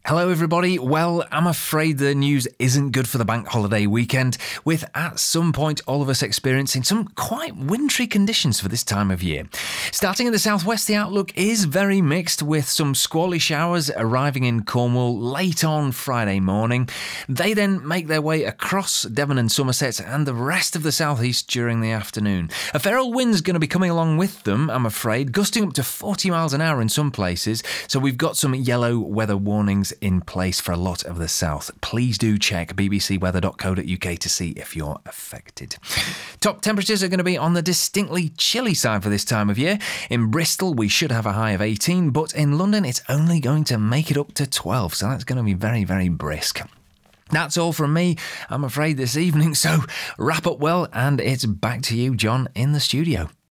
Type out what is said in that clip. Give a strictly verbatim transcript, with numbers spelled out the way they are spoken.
Hello everybody. Well, I'm afraid the news isn't good for the bank holiday weekend, with at some point all of us experiencing some quite wintry conditions for this time of year. Starting in the southwest, the outlook is very mixed, with some squally showers arriving in Cornwall late on Friday morning. They then make their way across Devon and Somerset and the rest of the southeast during the afternoon. A feral wind's going to be coming along with them, I'm afraid, gusting up to forty miles an hour in some places, so we've got some yellow weather warnings in place for a lot of the south. Please do check b b c weather dot co dot u k to see if you're affected. Top temperatures are going to be on the distinctly chilly side for this time of year. In Bristol, we should have a high of eighteen, but in London, it's only going to make it up to twelve, so that's going to be very, very brisk. That's all from me, I'm afraid, this evening, so wrap up well, and it's back to you, John, in the studio.